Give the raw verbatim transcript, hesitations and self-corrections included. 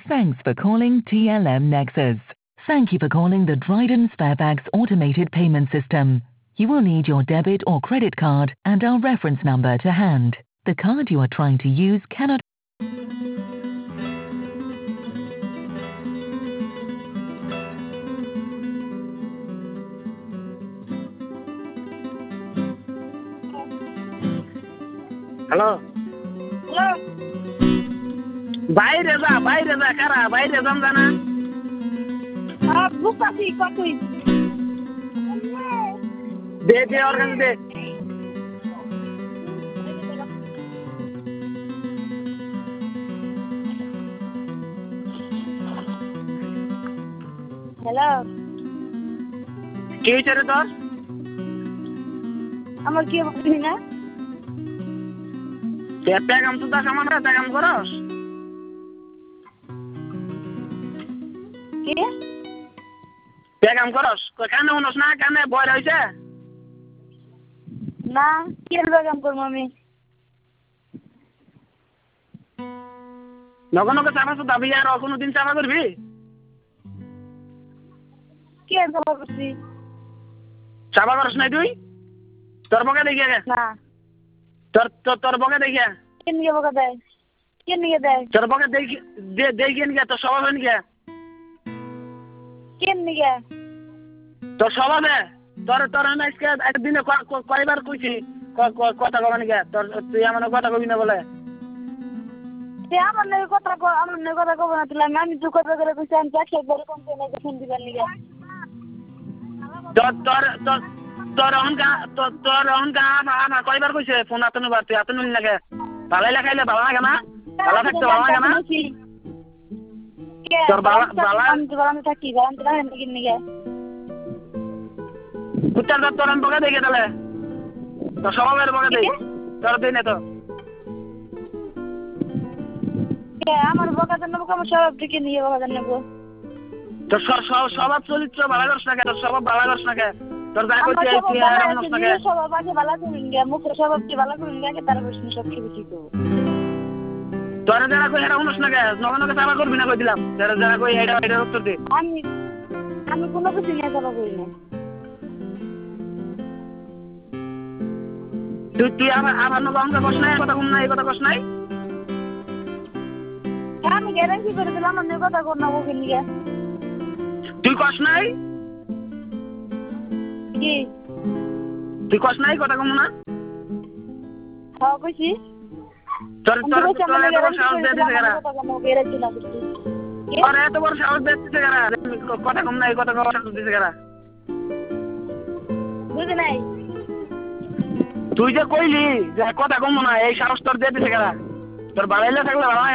Thanks for calling T L M Nexus. Thank you for calling the Dryden Sparebags automated payment system. You will need your debit or credit card and our reference number to hand. The card you are trying to use cannot. Hello hello বাইরে যা বাইরে যা কারা বাইরে যাম জানা হ্যাঁ বুঝতেছি কতই দে দে ওর কাছে দে হ্যালো কি হয়েছে রে তোর আমার কি বুঝলি না পেগাম তো দাস আমার পেগাম করস কি পেগাম করস কানে উনস না কানে ভয় হয়েছে না কি বেগাম করবো আমি নগো নগো চাপা তো দাবি আর কোনো দিন চাপা করবি কি চাপা করছি চাপা করস নাই তুই তোর বকে দেখিয়া গে না তোর তোর তোর বকে দেখিয়া কে নিয়ে বকা দেয় কে নিয়ে দেয় তোর বকে দেখি দে দেখিয়ে নিয়ে তোর স্বভাব হয়ে গিয়া কে নিয়ে তোর স্বভাবে তোর তোর না আজকে একদিনে কয়বার কইছি কথা কবা নাকি তোর তুই আমার কথা কবি না বলে সে আমার নাকি কথা কো আমার নাকি কথা কব না তুই আমি তো কথা করে কইছি আমি একশো বড় কম তো নাকি ফোন দিবার নিগে তোর তোর তোর তোর অহংকা তোর তোর অহংকা আমার কয়বার কইছে ফোন আতনো বার তুই আতনো লাগে ভালাই লাগাইলে ভালো লাগে না ভালো থাকতে ভালো লাগে না তোর বালা বালা আমি তো বালা থাকি বালা তো রাখেন নাকি নিগে কুত্তার দাঁত তোর আমি বকে দেখে তাহলে তোর স্বভাবের বকে দেই তোর দিই না তো আমার বকা দেন বকা আমার স্বভাব থেকে নিয়ে বকা দেন নেবো তোর স্বভাব চরিত্র ভালো করছ না কে তোর স্বভাব ভালো করছ না কে তোর যা করছিস তুই আর এমন না কে স্বভাব আগে ভালো করুন গে মুখের স্বভাব কি ভালো করুন গে তার বসে সব কিছু ঠিক হবে তোর যারা কই এরা উনস না কে নগনকে চাপা করবি না কই দিলাম যারা যারা কই এটা এটা উত্তর দে আমি আমি কোনো কিছু নিয়ে চাপা করি না তুই তুই আমার আমার নগনকে কস নাই কথা কম নাই কথা কস নাই আমি গ্যারান্টি করে দিলাম আমার কথা কর না ওকে নিয়ে তুই কস নাই কি তুই কস নাই কথা কম না হ্যাঁ কইছি তোর তোর তোর এত বড় সাহস দিয়ে দিছে কারা তোর এত বড় সাহস দিয়ে দিছে কারা কথা কম নাই কথা কম সাহস দিছে কারা বুঝি নাই তুই যে কইলি যে কথা কম না এই সাহস তোর দিয়ে দিছে কারা তোর বাড়াইলে থাকলে ভালো